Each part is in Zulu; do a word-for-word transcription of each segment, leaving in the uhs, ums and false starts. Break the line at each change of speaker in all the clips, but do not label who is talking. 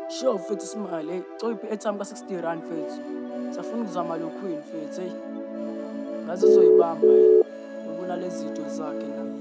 Sure mfethu Smile, hey, cophi airtime ka sixty rand mfethu. Safuna ukuzama lokhwini mfethu, hey. Ngaze uzoyibamba yini. Ubona lezi zinto zakhe nami.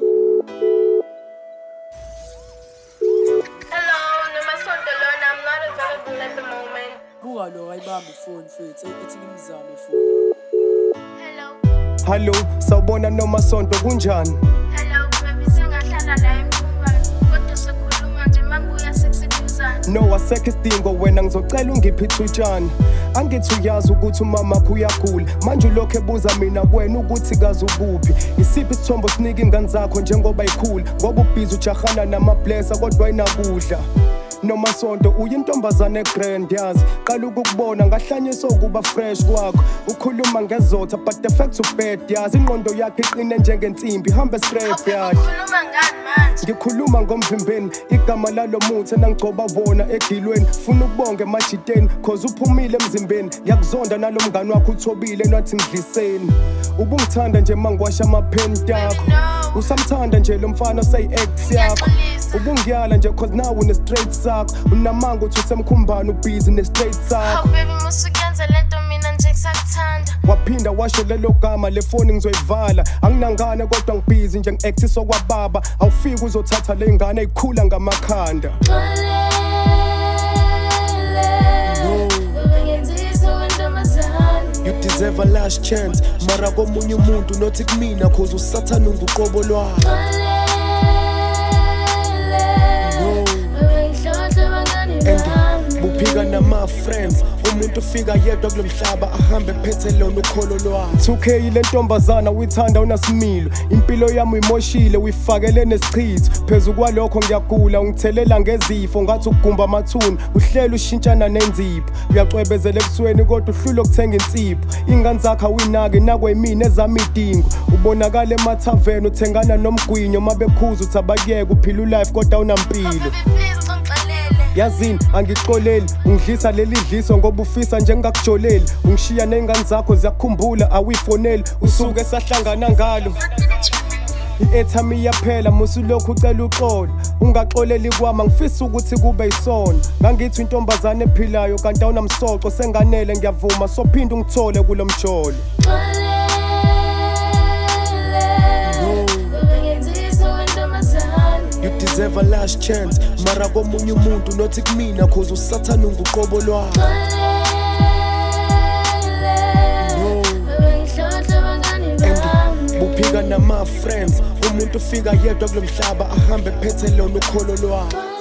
Hello, Nomasonto Lona, I'm not available at the moment.
Buka lo ayibamba ifoni mfethu, ethi ngimzame ifoni.
Hello.
Hallo, sawubona Nomasonto kunjani?
Hello, baby, sengahlala la emkhumbayo. Kodwa sekhuluma nje mangibuya sekuseduzane.
No asekho isidingo wena ngizocela ungiphithe utshani. Angithi uyazi ukuthi umama uyagula manje ulokho ebuza mina wena ukuthi kazi ukuphi isiphi isithombo sinike ingane zakho njengoba ikhula ngoba ubhizi ujahana namablessa kodwa ayinakudla Nomasonto uyintombazane egrand yazi qala ukukubona ngahlanyisa ukuba fresh kwakho ukhuluma ngezotha but the fact to bad yazi ingqondo yakhe iqine njengensimbi hambe straight yazi
Ukhuluma ngani manje?
ngikhuluma ngomvimbeni igama lalo muthi enangigcoba bona egilweni funa ukubonga emajiteni cause uphumile emzimbeni ngiyakuzonda nalomngani wakho uthobile nathi ngidliseni ubungithanda nje mangiwasha amaphenti yakho usamthanda nje lo mfana oseyi-ex yakho ubungiyala nje cause now une straight sakho unamanga uthi usemkhumbani ubhizi ne-straight sakho
Oh baby, musukuyenza lento mina nje ngisakuthanda.
waphinda washo lelo gama le foni ngizoyivala anginangane kodwa ngibhizi nje ngi-actisa kwababa awufiki uzothatha le ngane eyikhula ngamakhanda You deserve a last chance mara komunye umuntu nothi kumina cause usathana unguqobo lwakho buphika nama-friends umuntu ufika yedwa kulo mhlaba ahambe phethe lona ukholo lwakhe two K ile ntombazana uyithanda unasimilo impilo yami uyimoshile uyifakele nesichitho phezu kwalokho ngiyagula ungithelela ngezifo ngathi ukugumba amathuna uhlela ushintshana nenzipho uyacwebezela ebusweni kodwa uhlula ukuthenga insipho ingane zakho awuyinake nakwe yimina ezami idingo ubonakala emathaveni uthengana nomgwinyo mabekhuza uthi abakuyeka uphila ulife kodwa unampilo
Baby, please ungixolele.
yazini angixoleli ungidlisa leli dliso ngoba ufisa nje ngingakujoleli ungishiya ney'ngane zakho ziyakukhumbula awuyifoneli usuke sahlangana ngalo i-airtime iyaphela musulokhu ucela uxolo ungaxoleli kwami angifisi ukuthi kube yisona ngangithi intombazane ephilayo kanti awunamsoco senganele ngiyavuma sophinde ungithole kulo mjolo You deserve a last chance mara komunye umuntu nothi kumina cause usathana unguqobo lwakho buphika nama-friends umuntu ufika yedwa kulo mhlaba ahambe phethe lona ukholo lwakho